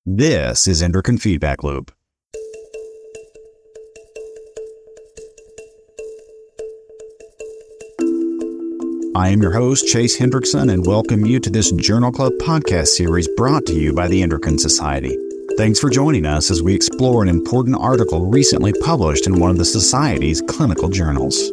This is Endocrine Feedback Loop. I am your host, Chase Hendrickson, and welcome you to this Journal Club podcast series brought to you by the Endocrine Society. Thanks for joining us as we explore an important article recently published in one of the Society's clinical journals.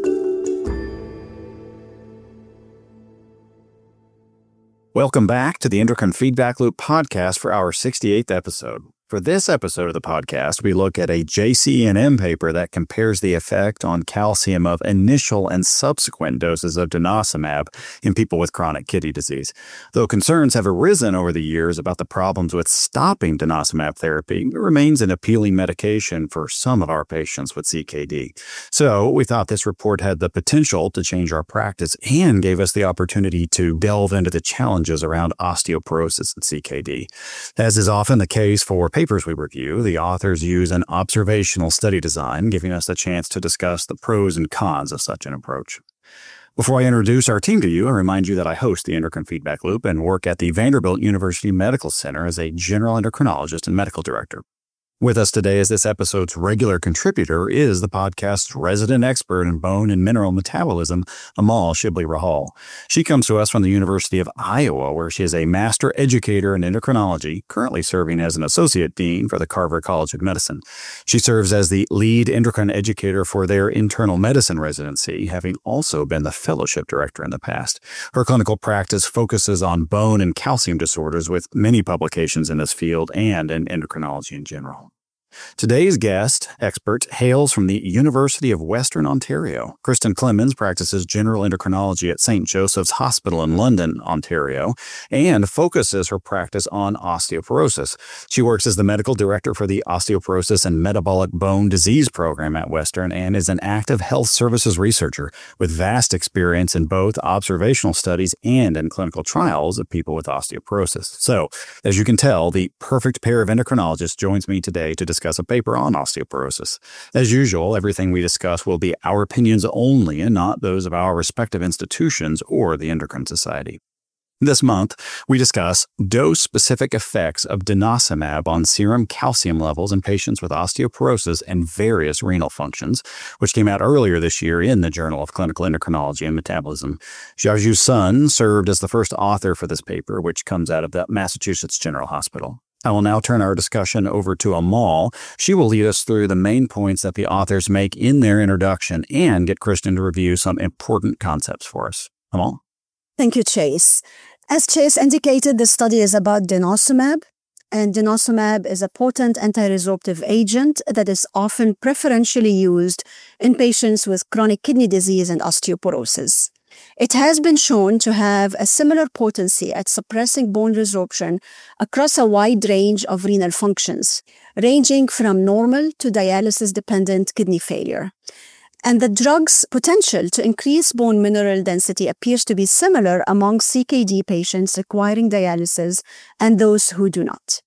Welcome back to the Endocrine Feedback Loop podcast for our 68th episode. For this episode of the podcast, we look at a JCENM paper that compares the effect on calcium of initial and subsequent doses of denosumab in people with chronic kidney disease. Though concerns have arisen over the years about the problems with stopping denosumab therapy, it remains an appealing medication for some of our patients with CKD. So we thought this report had the potential to change our practice and gave us the opportunity to delve into the challenges around osteoporosis and CKD. As is often the case for papers we review, the authors use an observational study design, giving us a chance to discuss the pros and cons of such an approach. Before I introduce our team to you, I remind you that I host the Endocrine Feedback Loop and work at the Vanderbilt University Medical Center as a general endocrinologist and medical director. With us today as this episode's regular contributor is the podcast's resident expert in bone and mineral metabolism, Amal Shibli-Rahal. She comes to us from the University of Iowa, where she is a master educator in endocrinology, currently serving as an associate dean for the Carver College of Medicine. She serves as the lead endocrine educator for their internal medicine residency, having also been the fellowship director in the past. Her clinical practice focuses on bone and calcium disorders, with many publications in this field and in endocrinology in general. Today's guest expert hails from the University of Western Ontario. Kristen Clemens practices general endocrinology at St. Joseph's Hospital in London, Ontario, and focuses her practice on osteoporosis. She works as the medical director for the Osteoporosis and Metabolic Bone Disease Program at Western and is an active health services researcher with vast experience in both observational studies and in clinical trials of people with osteoporosis. So, as you can tell, the perfect pair of endocrinologists joins me today to discuss a paper on osteoporosis. As usual, everything we discuss will be our opinions only and not those of our respective institutions or the Endocrine Society. This month, we discuss dose-specific effects of denosumab on serum calcium levels in patients with osteoporosis and various renal functions, which came out earlier this year in the Journal of Clinical Endocrinology and Metabolism. Xiaozhu Sun served as the first author for this paper, which comes out of the Massachusetts General Hospital. I will now turn our discussion over to Amal. She will lead us through the main points that the authors make in their introduction and get Kristen to review some important concepts for us. Amal? Thank you, Chase. As Chase indicated, the study is about denosumab, and denosumab is a potent anti-resorptive agent that is often preferentially used in patients with chronic kidney disease and osteoporosis. It has been shown to have a similar potency at suppressing bone resorption across a wide range of renal functions, ranging from normal to dialysis-dependent kidney failure. And the drug's potential to increase bone mineral density appears to be similar among CKD patients requiring dialysis and those who do not.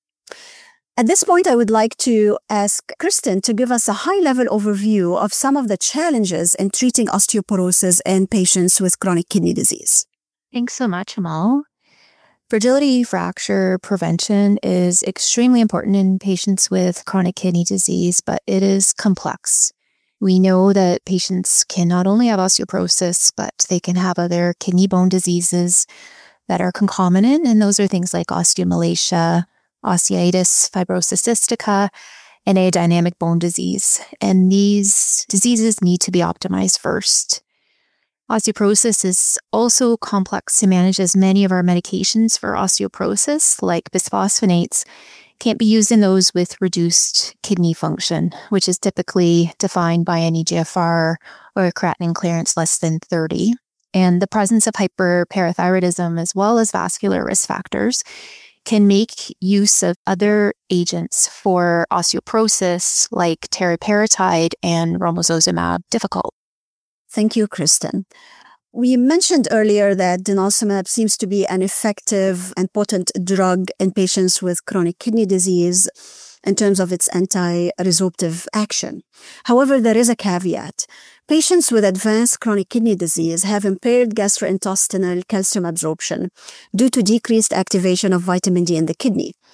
At this point, I would like to ask Kristen to give us a high-level overview of some of the challenges in treating osteoporosis in patients with chronic kidney disease. Thanks so much, Amal. Fragility fracture prevention is extremely important in patients with chronic kidney disease, but it is complex. We know that patients can not only have osteoporosis, but they can have other kidney bone diseases that are concomitant, and those are things like osteomalacia, osteitis, fibrosis cystica, and aerodynamic bone disease. And these diseases need to be optimized first. Osteoporosis is also complex to manage, as many of our medications for osteoporosis, like bisphosphonates, can't be used in those with reduced kidney function, which is typically defined by an eGFR or a creatinine clearance less than 30. And the presence of hyperparathyroidism, as well as vascular risk factors, can make use of other agents for osteoporosis like teriparatide and romosozumab difficult. Thank you, Kristen. We mentioned earlier that denosumab seems to be an effective and potent drug in patients with chronic kidney disease in terms of its anti-resorptive action. However, there is a caveat. Patients with advanced chronic kidney disease have impaired gastrointestinal calcium absorption due to decreased activation of vitamin D in the kidney.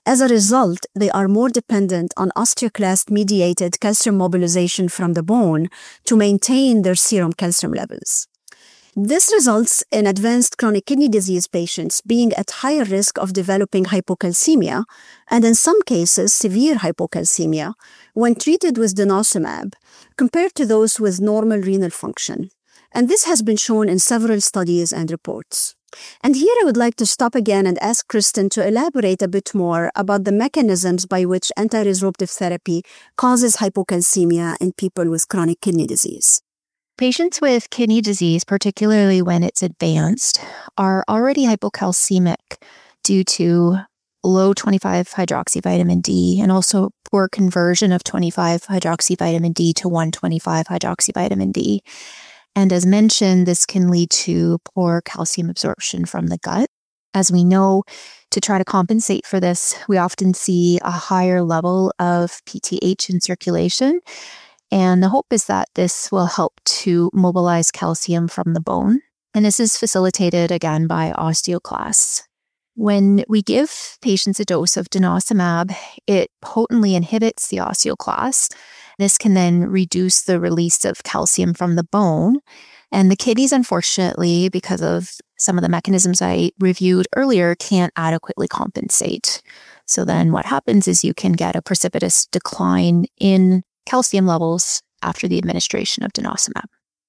As a result, they are more dependent on osteoclast-mediated calcium mobilization from the bone to maintain their serum calcium levels. This results in advanced chronic kidney disease patients being at higher risk of developing hypocalcemia, and in some cases, severe hypocalcemia, when treated with denosumab, compared to those with normal renal function. And this has been shown in several studies and reports. And here I would like to stop again and ask Kristen to elaborate a bit more about the mechanisms by which anti-resorptive therapy causes hypocalcemia in people with chronic kidney disease. Patients with kidney disease, particularly when it's advanced, are already hypocalcemic due to low 25-hydroxyvitamin D and also poor conversion of 25-hydroxyvitamin D to 1,25-hydroxyvitamin D. And as mentioned, this can lead to poor calcium absorption from the gut. As we know, to try to compensate for this, we often see a higher level of PTH in circulation. And the hope is that this will help to mobilize calcium from the bone. And this is facilitated again by osteoclasts. When we give patients a dose of denosumab, it potently inhibits the osteoclasts. This can then reduce the release of calcium from the bone. And the kidneys, unfortunately, because of some of the mechanisms I reviewed earlier, can't adequately compensate. So then what happens is you can get a precipitous decline in calcium levels after the administration of denosumab.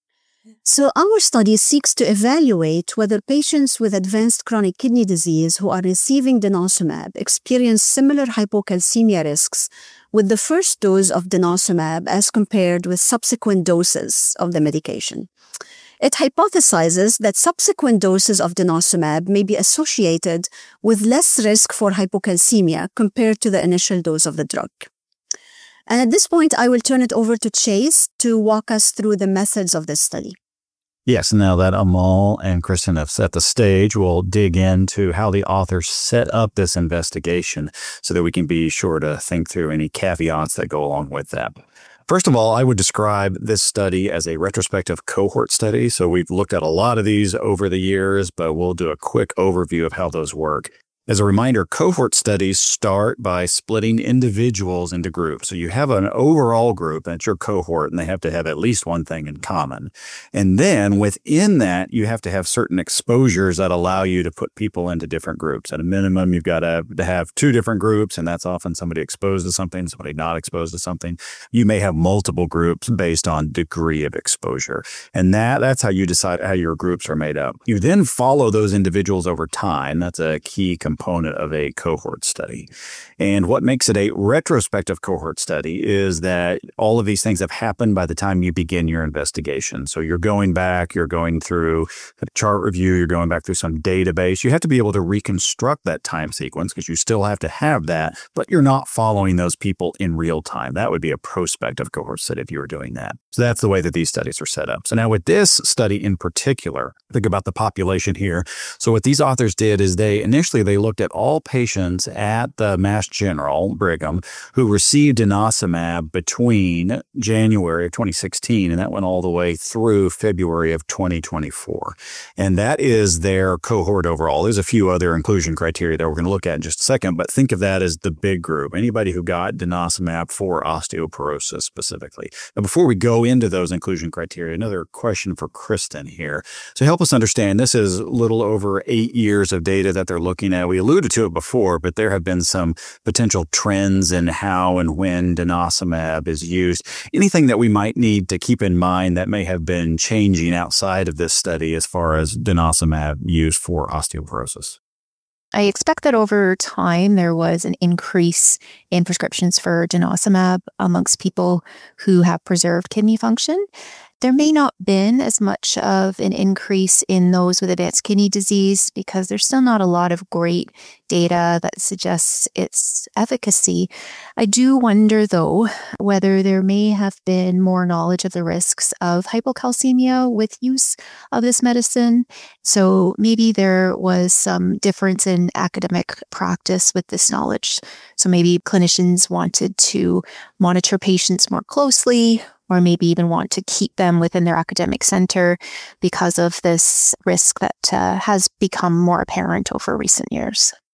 So our study seeks to evaluate whether patients with advanced chronic kidney disease who are receiving denosumab experience similar hypocalcemia risks with the first dose of denosumab as compared with subsequent doses of the medication. It hypothesizes that subsequent doses of denosumab may be associated with less risk for hypocalcemia compared to the initial dose of the drug. And at this point, I will turn it over to Chase to walk us through the methods of this study. Yes, now that Amal and Kristen have set the stage, we'll dig into how the authors set up this investigation so that we can be sure to think through any caveats that go along with that. First of all, I would describe this study as a retrospective cohort study. So we've looked at a lot of these over the years, but we'll do a quick overview of how those work. As a reminder, cohort studies start by splitting individuals into groups. So you have an overall group, that's your cohort, and they have to have at least one thing in common. And then within that, you have to have certain exposures that allow you to put people into different groups. At a minimum, you've got to have two different groups, and that's often somebody exposed to something, somebody not exposed to something. You may have multiple groups based on degree of exposure. And that's how you decide how your groups are made up. You then follow those individuals over time. That's a key component of a cohort study. And what makes it a retrospective cohort study is that all of these things have happened by the time you begin your investigation. So you're going back, you're going through a chart review, you're going back through some database. You have to be able to reconstruct that time sequence because you still have to have that, but you're not following those people in real time. That would be a prospective cohort study if you were doing that. So that's the way that these studies are set up. So now with this study in particular, think about the population here. So what these authors did is they looked at all patients at the Mass General, Brigham, who received denosumab between January of 2016, and that went all the way through February of 2024. And that is their cohort overall. There's a few other inclusion criteria that we're going to look at in just a second, but think of that as the big group, anybody who got denosumab for osteoporosis specifically. Now, before we go into those inclusion criteria, another question for Kristen here. So help us understand, this is a little over 8 years of data that they're looking at. We alluded to it before, but there have been some potential trends in how and when denosumab is used. Anything that we might need to keep in mind that may have been changing outside of this study as far as denosumab used for osteoporosis? I expect that over time, there was an increase in prescriptions for denosumab amongst people who have preserved kidney function. There may not have been as much of an increase in those with advanced kidney disease because there's still not a lot of great data that suggests its efficacy. I do wonder, though, whether there may have been more knowledge of the risks of hypocalcemia with use of this medicine. So maybe there was some difference in academic practice with this knowledge. So maybe clinicians wanted to monitor patients more closely, or maybe even want to keep them within their academic center because of this risk that has become more apparent over recent years.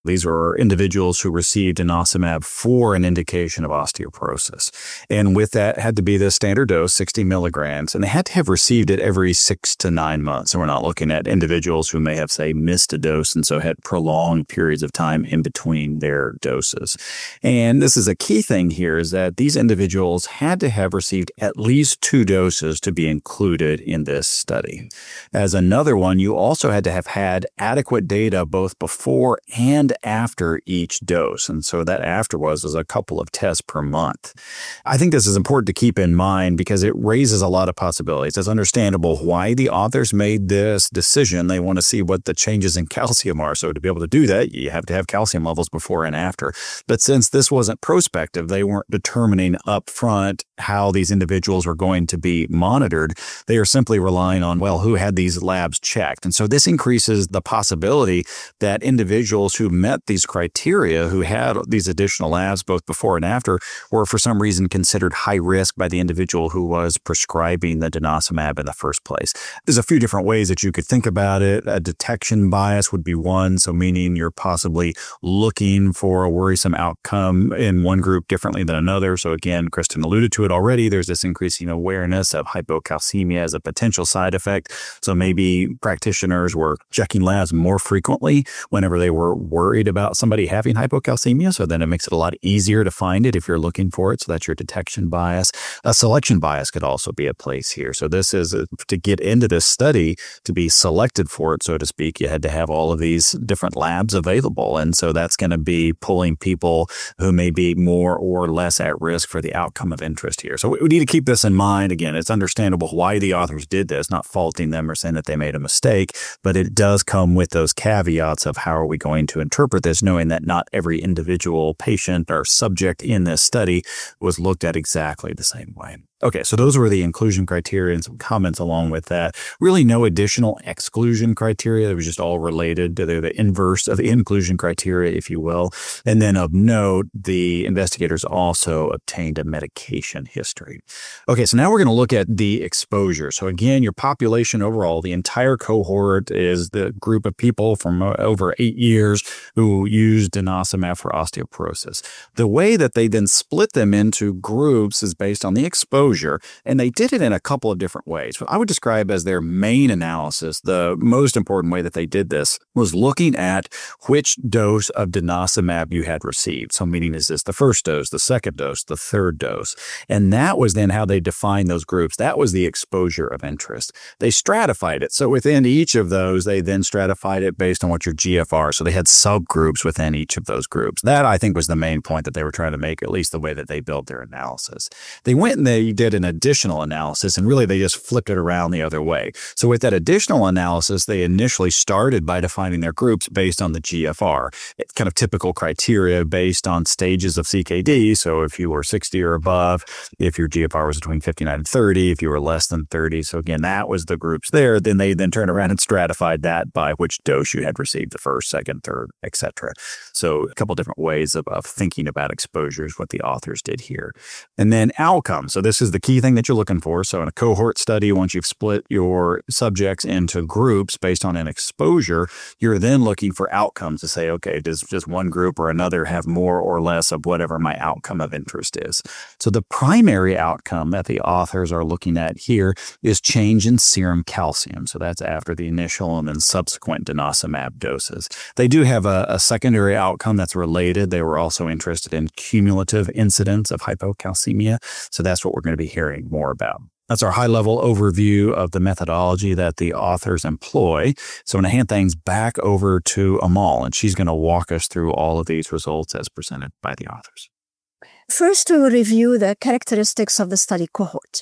These were individuals who received denosumab for an indication of osteoporosis. And with that had to be the standard dose, 60 milligrams, and they had to have received it every 6 to 9 months. So we're not looking at individuals who may have, say, missed a dose and so had prolonged periods of time in between their doses. And this is a key thing here, is that these individuals had to have received at least 2 doses to be included in this study. As another one, you also had to have had adequate data both before and after each dose. And so that after was a couple of tests per month. I think this is important to keep in mind because it raises a lot of possibilities. It's understandable why the authors made this decision. They want to see what the changes in calcium are. So to be able to do that, you have to have calcium levels before and after. But since this wasn't prospective, they weren't determining up front how these individuals were going to be monitored. They are simply relying on, well, who had these labs checked. And so this increases the possibility that individuals who met these criteria, who had these additional labs both before and after, were for some reason considered high risk by the individual who was prescribing the denosumab in the first place. There's a few different ways that you could think about it. A detection bias would be one, so meaning you're possibly looking for a worrisome outcome in one group differently than another. So again, Kristen alluded to it already. There's this increasing awareness of hypocalcemia as a potential side effect. So maybe practitioners were checking labs more frequently whenever they were worried about somebody having hypocalcemia. So then it makes it a lot easier to find it if you're looking for it. So that's your detection bias. A selection bias could also be at place here. So this is to get into this study, to be selected for it, so to speak, you had to have all of these different labs available. And so that's going to be pulling people who may be more or less at risk for the outcome of interest here. So we need to keep this in mind. Again, it's understandable why the authors did this, not faulting them or saying that they made a mistake, but it does come with those caveats of how are we going to interpret this, knowing that not every individual patient or subject in this study was looked at exactly the same way. Okay, so those were the inclusion criteria and some comments along with that. Really no additional exclusion criteria. It was just all related to the inverse of the inclusion criteria, if you will. And then of note, the investigators also obtained a medication history. Okay, so now we're going to look at the exposure. So again, your population overall, the entire cohort is the group of people from over 8 years who used denosumab for osteoporosis. The way that they then split them into groups is based on the exposure. And they did it in a couple of different ways. What I would describe as their main analysis, the most important way that they did this, was looking at which dose of denosumab you had received. So meaning, is this the first dose, the second dose, the third dose? And that was then how they defined those groups. That was the exposure of interest. They stratified it. So within each of those, they then stratified it based on what your GFR. So they had subgroups within each of those groups. That, I think, was the main point that they were trying to make, at least the way that they built their analysis. They went and they did an additional analysis, and really they just flipped it around the other way. So with that additional analysis, they initially started by defining their groups based on the GFR. It's kind of typical criteria based on stages of CKD. So if you were 60 or above, if your GFR was between 59 and 30, if you were less than 30. So again, that was the groups there. Then they turned around and stratified that by which dose you had received, the first, second, third, etc. So a couple different ways of thinking about exposures, what the authors did here. And then outcomes. So this is the key thing that you're looking for. So in a cohort study, once you've split your subjects into groups based on an exposure, you're then looking for outcomes to say, okay, does one group or another have more or less of whatever my outcome of interest is? So the primary outcome that the authors are looking at here is change in serum calcium. So that's after the initial and then subsequent denosumab doses. They do have a secondary outcome that's related. They were also interested in cumulative incidence of hypocalcemia. So that's what we're going to be hearing more about. That's our high-level overview of the methodology that the authors employ. So I'm going to hand things back over to Amal, and she's going to walk us through all of these results as presented by the authors. First, we will review the characteristics of the study cohort.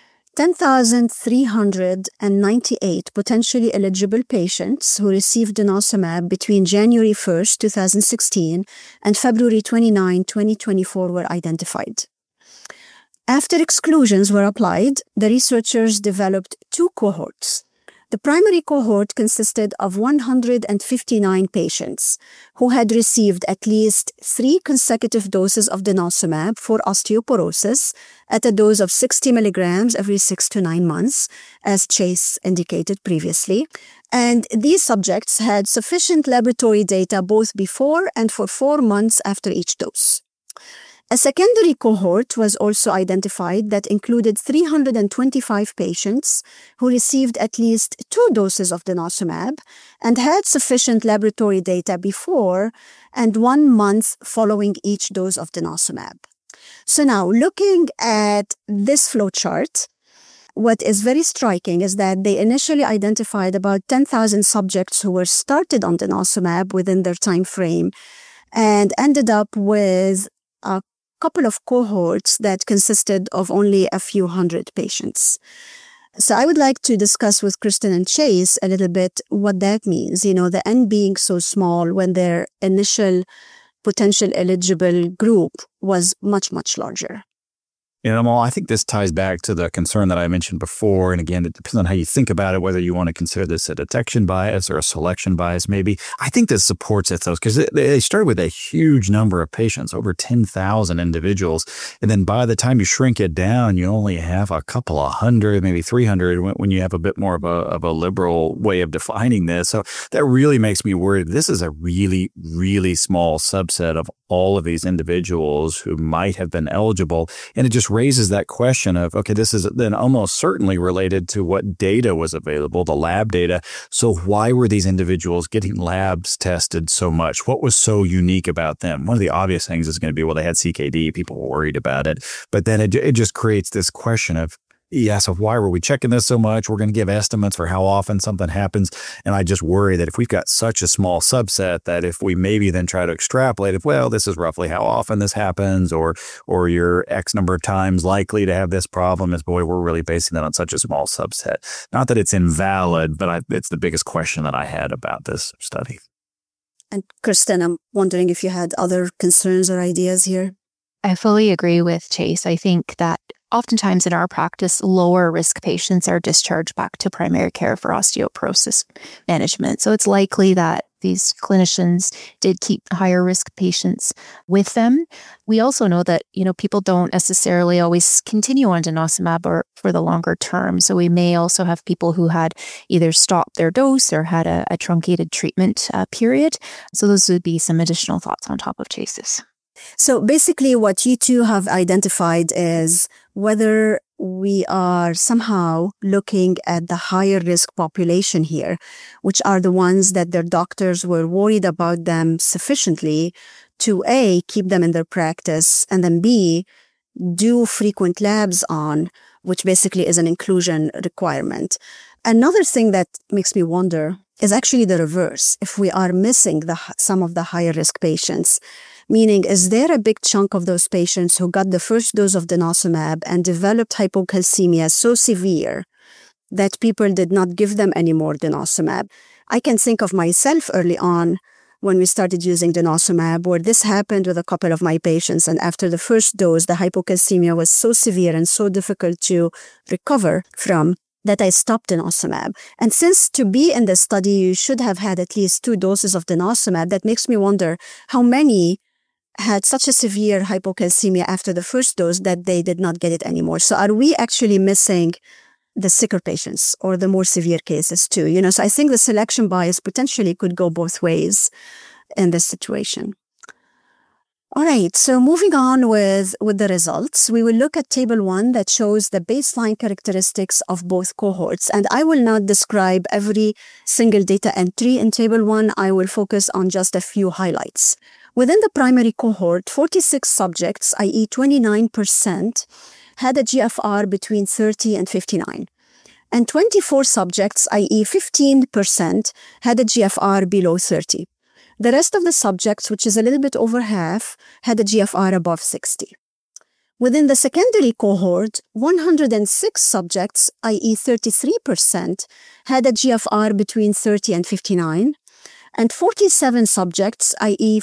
10,398 potentially eligible patients who received denosumab between January 1st, 2016 and February 29, 2024 were identified. After exclusions were applied, the researchers developed 2 cohorts. The primary cohort consisted of 159 patients who had received at least 3 consecutive doses of denosumab for osteoporosis at a dose of 60 milligrams every 6 to 9 months, as Chase indicated previously. And these subjects had sufficient laboratory data both before and for 4 months after each dose. A secondary cohort was also identified that included 325 patients who received at least 2 doses of denosumab and had sufficient laboratory data before and 1 month following each dose of denosumab. So now, looking at this flowchart, what is very striking is that they initially identified about 10,000 subjects who were started on denosumab within their time frame and ended up with a couple of cohorts that consisted of only a few hundred patients. So I would like to discuss with Kristen and Chase a little bit what that means, the N being so small when their initial potential eligible group was much, much larger. Amal, I think this ties back to the concern that I mentioned before. And again, it depends on how you think about it, whether you want to consider this a detection bias or a selection bias, maybe. I think this supports it, though, because they started with a huge number of patients, over 10,000 individuals. And then by the time you shrink it down, you only have a couple of hundred, maybe 300 when you have a bit more of a liberal way of defining this. So that really makes me worried. This is a really, really small subset of all of these individuals who might have been eligible. And it just raises that question of, okay, this is then almost certainly related to what data was available, the lab data. So why were these individuals getting labs tested so much? What was so unique about them? One of the obvious things is going to be, well, they had CKD. People were worried about it. But then it just creates this question of, yeah, so why were we checking this so much? We're going to give estimates for how often something happens. And I just worry that if we've got such a small subset that if we maybe then try to extrapolate it, well, this is roughly how often this happens, or you're X number of times likely to have this problem, is, boy, we're really basing that on such a small subset. Not that it's invalid, but it's the biggest question that I had about this study. And Kristen, I'm wondering if you had other concerns or ideas here. I fully agree with Chase. I think that oftentimes in our practice, lower risk patients are discharged back to primary care for osteoporosis management. So it's likely that these clinicians did keep higher risk patients with them. We also know that, people don't necessarily always continue on denosumab or for the longer term. So we may also have people who had either stopped their dose or had a truncated treatment period. So those would be some additional thoughts on top of Chase's. So basically what you two have identified is whether we are somehow looking at the higher risk population here, which are the ones that their doctors were worried about them sufficiently to A, keep them in their practice, and then B, do frequent labs on, which basically is an inclusion requirement. Another thing that makes me wonder is actually the reverse. If we are missing some of the higher risk patients, meaning, is there a big chunk of those patients who got the first dose of denosumab and developed hypocalcemia so severe that people did not give them any more denosumab? I can think of myself early on when we started using denosumab, where this happened with a couple of my patients. And after the first dose, the hypocalcemia was so severe and so difficult to recover from that I stopped denosumab. And since to be in the study, you should have had at least 2 doses of denosumab, that makes me wonder how many had such a severe hypocalcemia after the first dose that they did not get it anymore. So are we actually missing the sicker patients or the more severe cases too? So I think the selection bias potentially could go both ways in this situation. All right, so moving on with the results, we will look at Table 1 that shows the baseline characteristics of both cohorts. And I will not describe every single data entry in Table 1. I will focus on just a few highlights. Within the primary cohort, 46 subjects, i.e. 29%, had a GFR between 30 and 59. And 24 subjects, i.e. 15%, had a GFR below 30. The rest of the subjects, which is a little bit over half, had a GFR above 60. Within the secondary cohort, 106 subjects, i.e. 33%, had a GFR between 30 and 59. And 47 subjects, i.e.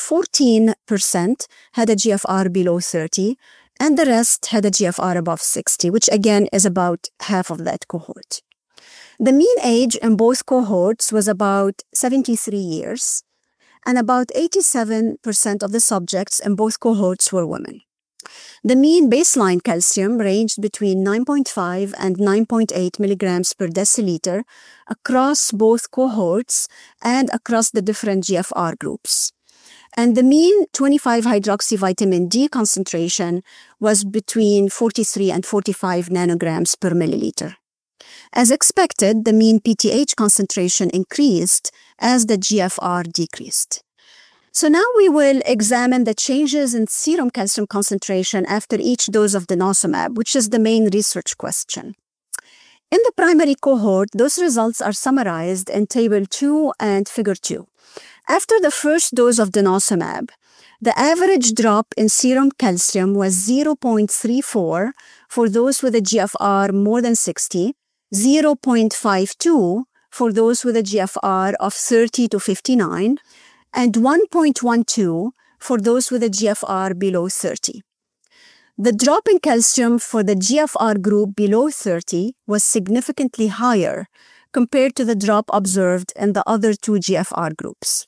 14%, had a GFR below 30, and the rest had a GFR above 60, which again is about half of that cohort. The mean age in both cohorts was about 73 years, and about 87% of the subjects in both cohorts were women. The mean baseline calcium ranged between 9.5 and 9.8 milligrams per deciliter across both cohorts and across the different GFR groups. And the mean 25-hydroxyvitamin D concentration was between 43 and 45 nanograms per milliliter. As expected, the mean PTH concentration increased as the GFR decreased. So now we will examine the changes in serum calcium concentration after each dose of denosumab, which is the main research question. In the primary cohort, those results are summarized in Table 2 and Figure 2. After the first dose of denosumab, the average drop in serum calcium was 0.34 for those with a GFR more than 60, 0.52 for those with a GFR of 30 to 59, and 1.12 for those with a GFR below 30. The drop in calcium for the GFR group below 30 was significantly higher compared to the drop observed in the other two GFR groups.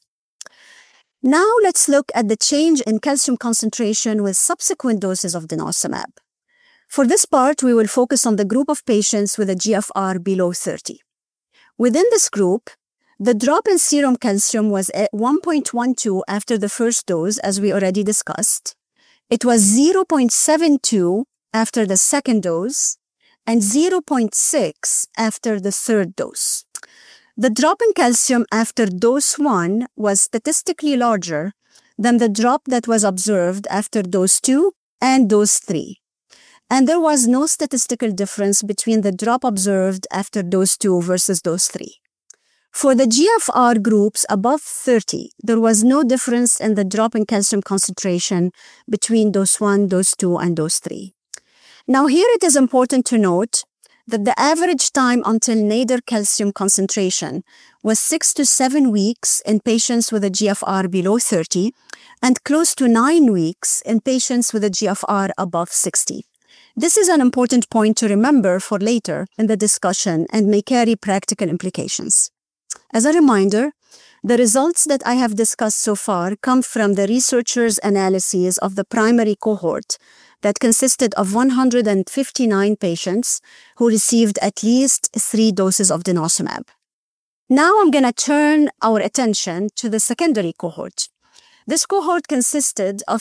Now let's look at the change in calcium concentration with subsequent doses of denosumab. For this part, we will focus on the group of patients with a GFR below 30. Within this group, the drop in serum calcium was at 1.12 after the first dose, as we already discussed. It was 0.72 after the second dose and 0.6 after the third dose. The drop in calcium after dose 1 was statistically larger than the drop that was observed after dose 2 and dose 3. And there was no statistical difference between the drop observed after dose 2 versus dose 3. For the GFR groups above 30, there was no difference in the drop in calcium concentration between dose 1, dose 2, and dose 3. Now here it is important to note that the average time until nadir calcium concentration was 6 to 7 weeks in patients with a GFR below 30 and close to 9 weeks in patients with a GFR above 60. This is an important point to remember for later in the discussion and may carry practical implications. As a reminder, the results that I have discussed so far come from the researchers' analyses of the primary cohort that consisted of 159 patients who received at least 3 doses of denosumab. Now I'm going to turn our attention to the secondary cohort. This cohort consisted of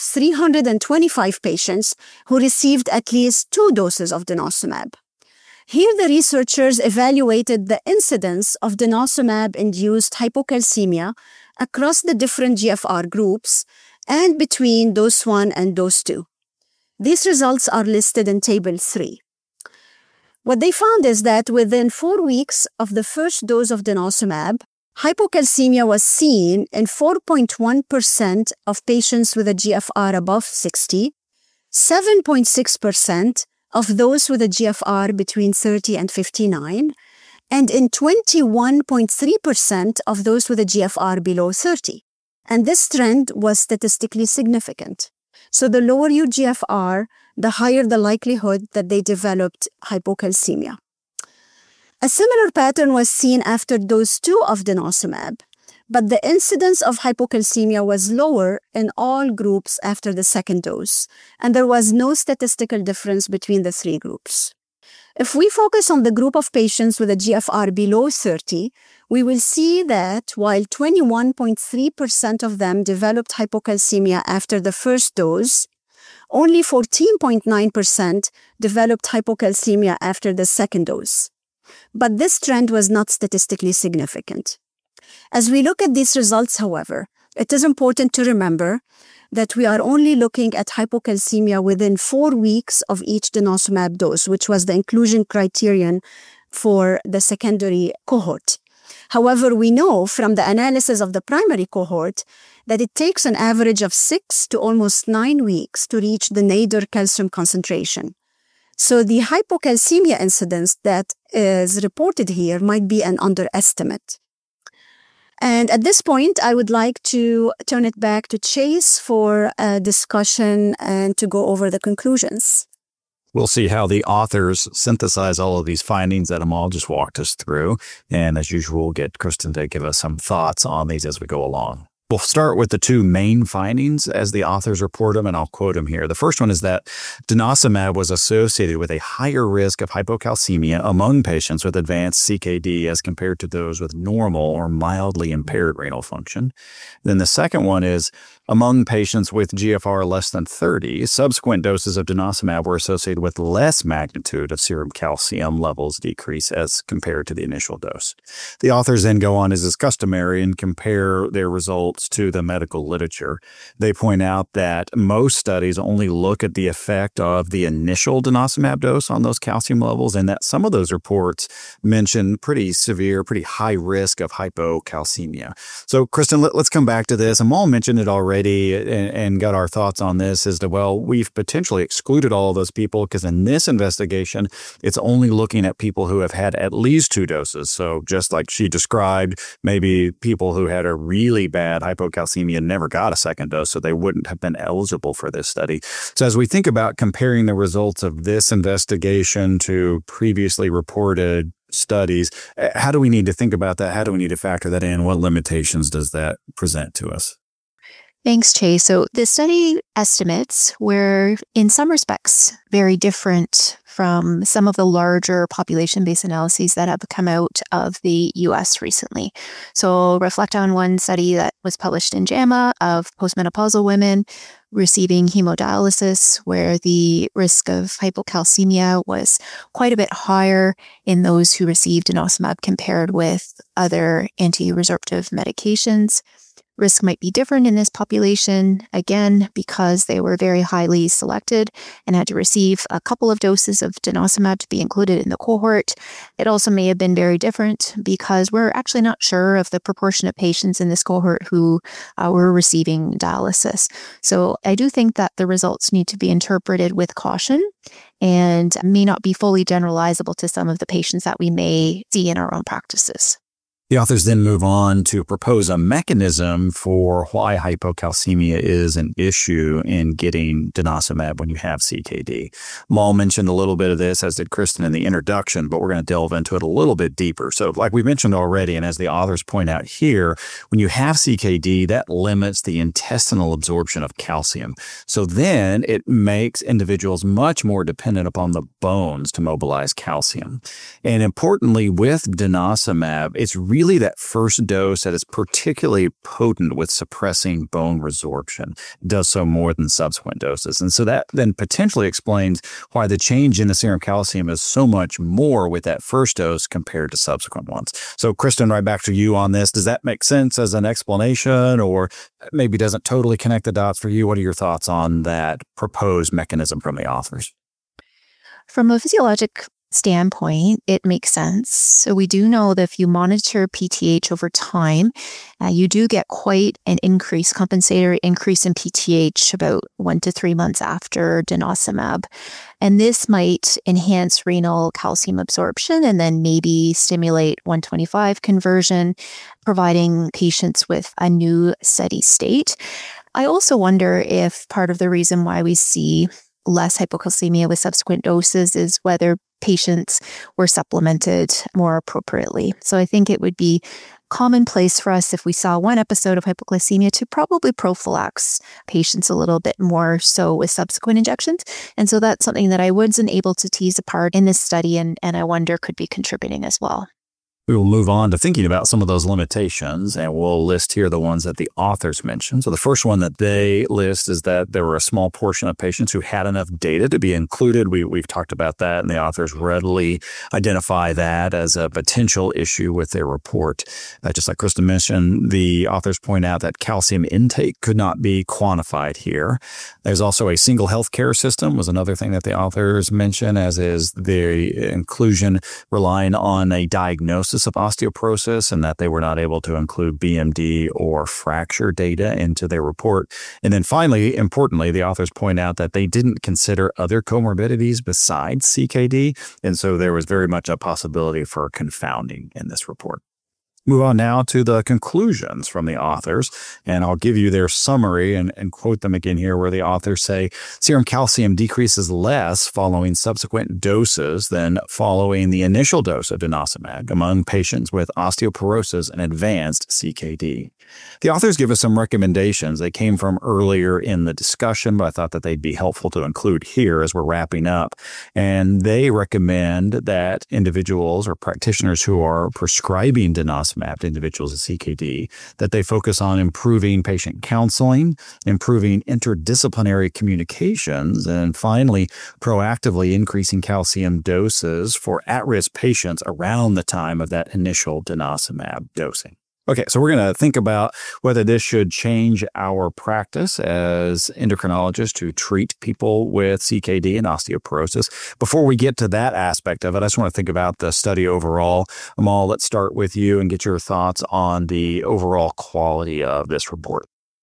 325 patients who received at least 2 doses of denosumab. Here, the researchers evaluated the incidence of denosumab-induced hypocalcemia across the different GFR groups and between dose 1 and dose 2. These results are listed in Table 3. What they found is that within 4 weeks of the first dose of denosumab, hypocalcemia was seen in 4.1% of patients with a GFR above 60, 7.6% of those with a GFR between 30 and 59, and in 21.3% of those with a GFR below 30. And this trend was statistically significant. So the lower your GFR, the higher the likelihood that they developed hypocalcemia. A similar pattern was seen after dose 2 of denosumab, but the incidence of hypocalcemia was lower in all groups after the second dose, and there was no statistical difference between the 3 groups. If we focus on the group of patients with a GFR below 30, we will see that while 21.3% of them developed hypocalcemia after the first dose, only 14.9% developed hypocalcemia after the second dose. But this trend was not statistically significant. As we look at these results, however, it is important to remember that we are only looking at hypocalcemia within 4 weeks of each denosumab dose, which was the inclusion criterion for the secondary cohort. However, we know from the analysis of the primary cohort that it takes an average of 6 to almost 9 weeks to reach the nadir calcium concentration. So the hypocalcemia incidence that is reported here might be an underestimate. And at this point, I would like to turn it back to Chase for a discussion and to go over the conclusions. We'll see how the authors synthesize all of these findings that Amal just walked us through. And as usual, we'll get Kristen to give us some thoughts on these as we go along. We'll start with the two main findings as the authors report them, and I'll quote them here. The first one is that denosumab was associated with a higher risk of hypocalcemia among patients with advanced CKD as compared to those with normal or mildly impaired renal function. Then the second one is among patients with GFR less than 30, subsequent doses of denosumab were associated with less magnitude of serum calcium levels decrease as compared to the initial dose. The authors then go on, as is customary, and compare their results to the medical literature. They point out that most studies only look at the effect of the initial denosumab dose on those calcium levels, and that some of those reports mention pretty severe, pretty high risk of hypocalcemia. So, Kristen, let's come back to this. Amal mentioned it already and got our thoughts on this as to, well, we've potentially excluded all of those people because in this investigation, it's only looking at people who have had at least 2 doses. So just like she described, maybe people who had a really bad hypocalcemia never got a second dose, so they wouldn't have been eligible for this study. So as we think about comparing the results of this investigation to previously reported studies, how do we need to think about that? How do we need to factor that in? What limitations does that present to us? Thanks, Chase. So the study estimates were, in some respects, very different from some of the larger population-based analyses that have come out of the U.S. recently. So I'll reflect on one study that was published in JAMA of postmenopausal women receiving hemodialysis, where the risk of hypocalcemia was quite a bit higher in those who received denosumab compared with other anti-resorptive medications. Risk might be different in this population, again, because they were very highly selected and had to receive a couple of doses of denosumab to be included in the cohort. It also may have been very different because we're actually not sure of the proportion of patients in this cohort who were receiving dialysis. So I do think that the results need to be interpreted with caution and may not be fully generalizable to some of the patients that we may see in our own practices. The authors then move on to propose a mechanism for why hypocalcemia is an issue in getting denosumab when you have CKD. Mal mentioned a little bit of this, as did Kristen in the introduction, but we're going to delve into it a little bit deeper. So like we mentioned already, and as the authors point out here, when you have CKD, that limits the intestinal absorption of calcium. So then it makes individuals much more dependent upon the bones to mobilize calcium. And importantly, with denosumab, it's really that first dose that is particularly potent with suppressing bone resorption. It does so more than subsequent doses. And so that then potentially explains why the change in the serum calcium is so much more with that first dose compared to subsequent ones. So Kristen, right back to you on this. Does that make sense as an explanation, or maybe doesn't totally connect the dots for you? What are your thoughts on that proposed mechanism from the authors? From a physiologic standpoint, it makes sense. So we do know that if you monitor PTH over time, you do get quite an increase, compensatory increase in PTH about 1 to 3 months after denosumab. And this might enhance renal calcium absorption and then maybe stimulate 125 conversion, providing patients with a new steady state. I also wonder if part of the reason why we see less hypocalcemia with subsequent doses is whether patients were supplemented more appropriately. So I think it would be commonplace for us, if we saw one episode of hypoglycemia, to probably prophylax patients a little bit more so with subsequent injections. And so that's something that I wasn't able to tease apart in this study, and I wonder could be contributing as well. We will move on to thinking about some of those limitations, and we'll list here the ones that the authors mentioned. So the first one that they list is that there were a small portion of patients who had enough data to be included. We've talked about that, and the authors readily identify that as a potential issue with their report. Just like Kristen mentioned, the authors point out that calcium intake could not be quantified here. There's also a single healthcare system was another thing that the authors mention, as is the inclusion relying on a diagnosis of osteoporosis, and that they were not able to include BMD or fracture data into their report. And then finally, importantly, the authors point out that they didn't consider other comorbidities besides CKD, and so there was very much a possibility for confounding in this report. Move on now to the conclusions from the authors, and I'll give you their summary and quote them again here, where the authors say serum calcium decreases less following subsequent doses than following the initial dose of denosumab among patients with osteoporosis and advanced CKD. The authors give us some recommendations. They came from earlier in the discussion, but I thought that they'd be helpful to include here as we're wrapping up. And they recommend that individuals or practitioners who are prescribing denosumab to individuals with CKD, that they focus on improving patient counseling, improving interdisciplinary communications, and finally, proactively increasing calcium doses for at-risk patients around the time of that initial denosumab dosing. Okay, so we're going to think about whether this should change our practice as endocrinologists to treat people with CKD and osteoporosis. Before we get to that aspect of it, I just want to think about the study overall. Amal, let's start with you and get your thoughts on the overall quality of this report.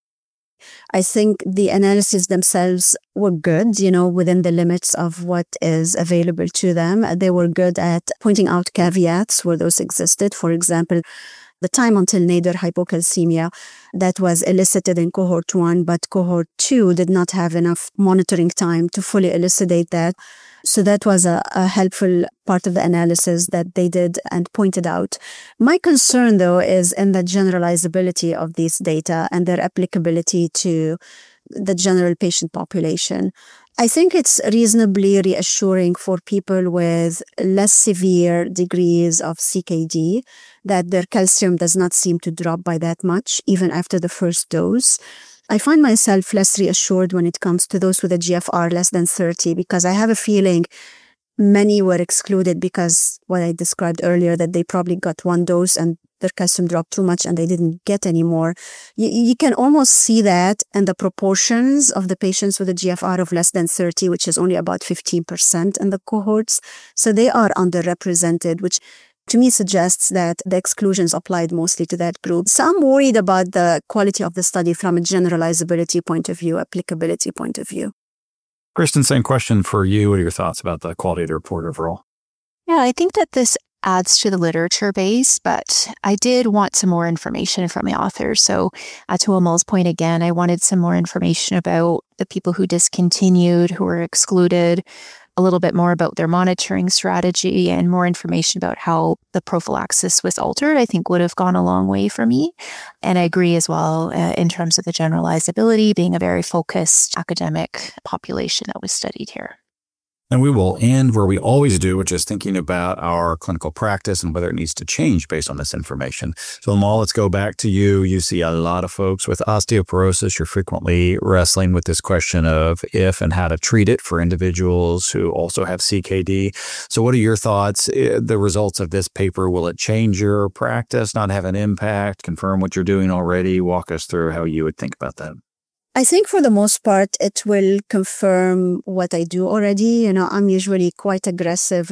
I think the analyses themselves were good, within the limits of what is available to them. They were good at pointing out caveats where those existed. For example, the time until nadir hypocalcemia that was elicited in cohort 1, but cohort 2 did not have enough monitoring time to fully elucidate that. So that was a helpful part of the analysis that they did and pointed out. My concern, though, is in the generalizability of these data and their applicability to the general patient population. I think it's reasonably reassuring for people with less severe degrees of CKD that their calcium does not seem to drop by that much, even after the first dose. I find myself less reassured when it comes to those with a GFR less than 30, because I have a feeling many were excluded because what I described earlier, that they probably got one dose and their calcium dropped too much and they didn't get any more. You can almost see that in the proportions of the patients with a GFR of less than 30, which is only about 15% in the cohorts. So they are underrepresented, which to me suggests that the exclusions applied mostly to that group. So I'm worried about the quality of the study from a generalizability point of view, applicability point of view. Kristen, same question for you. What are your thoughts about the quality of the report overall? Yeah, I think that this adds to the literature base, but I did want some more information from the authors. So to Amal's point again, I wanted some more information about the people who discontinued, who were excluded, a little bit more about their monitoring strategy, and more information about how the prophylaxis was altered, I think would have gone a long way for me. And I agree as well in terms of the generalizability being a very focused academic population that was studied here. And we will end where we always do, which is thinking about our clinical practice and whether it needs to change based on this information. So Amal, let's go back to you. You see a lot of folks with osteoporosis. You're frequently wrestling with this question of if and how to treat it for individuals who also have CKD. So what are your thoughts? The results of this paper, will it change your practice, not have an impact, confirm what you're doing already? Walk us through how you would think about that. I think for the most part, it will confirm what I do already. I'm usually quite aggressive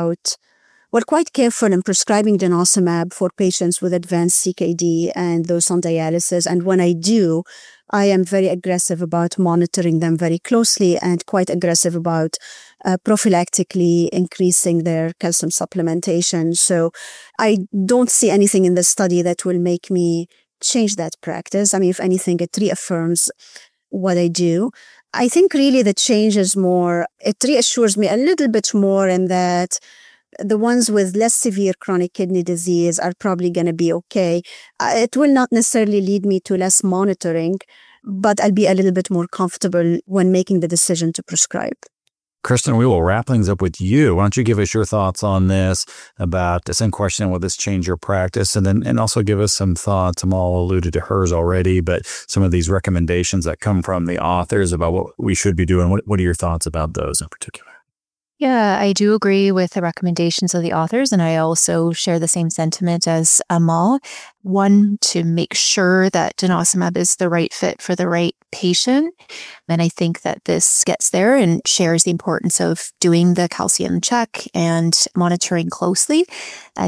quite careful in prescribing denosumab for patients with advanced CKD and those on dialysis. And when I do, I am very aggressive about monitoring them very closely and quite aggressive about prophylactically increasing their calcium supplementation. So I don't see anything in the study that will make me change that practice. I mean, if anything, it reaffirms what I do. I think really the change is more, it reassures me a little bit more in that the ones with less severe chronic kidney disease are probably going to be okay. It will not necessarily lead me to less monitoring, but I'll be a little bit more comfortable when making the decision to prescribe. Kristen, we will wrap things up with you. Why don't you give us your thoughts on this, about the same question, will this change your practice? And also give us some thoughts. Amal alluded to hers already, but some of these recommendations that come from the authors about what we should be doing. What are your thoughts about those in particular? Yeah, I do agree with the recommendations of the authors, and I also share the same sentiment as Amal. One, to make sure that denosumab is the right fit for the right patient. And I think that this gets there and shares the importance of doing the calcium check and monitoring closely. I think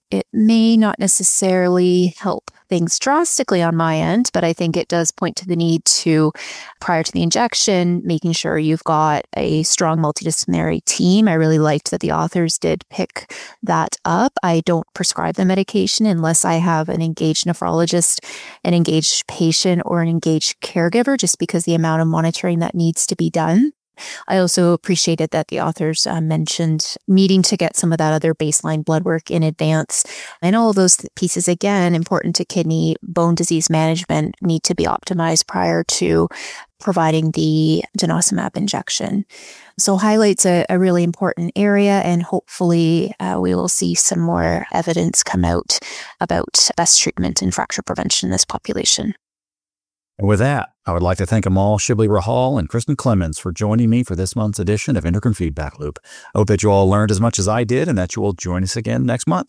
It may not necessarily help things drastically on my end, but I think it does point to the need to, prior to the injection, making sure you've got a strong multidisciplinary team. I really liked that the authors did pick that up. I don't prescribe the medication unless I have an engaged nephrologist, an engaged patient, or an engaged caregiver, just because the amount of monitoring that needs to be done. I also appreciated that the authors mentioned needing to get some of that other baseline blood work in advance. And all of those pieces, again, important to kidney bone disease management, need to be optimized prior to providing the denosumab injection. So highlights a really important area, and hopefully we will see some more evidence come out about best treatment and fracture prevention in this population. And with that, I would like to thank Amal Shibli-Rahal and Kristen Clemens for joining me for this month's edition of Endocrine Feedback Loop. I hope that you all learned as much as I did and that you will join us again next month.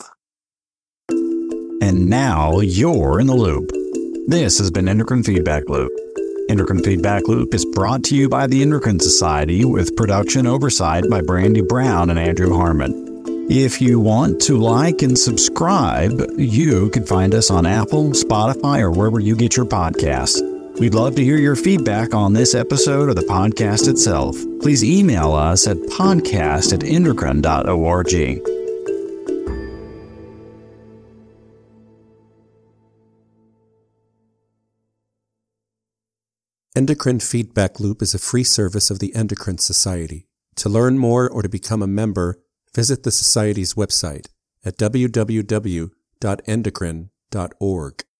And now you're in the loop. This has been Endocrine Feedback Loop. Endocrine Feedback Loop is brought to you by the Endocrine Society with production oversight by Brandy Brown and Andrew Harmon. If you want to like and subscribe, you can find us on Apple, Spotify, or wherever you get your podcasts. We'd love to hear your feedback on this episode or the podcast itself. Please email us at podcast@endocrine.org. Endocrine Feedback Loop is a free service of the Endocrine Society. To learn more or to become a member, visit the Society's website at www.endocrine.org.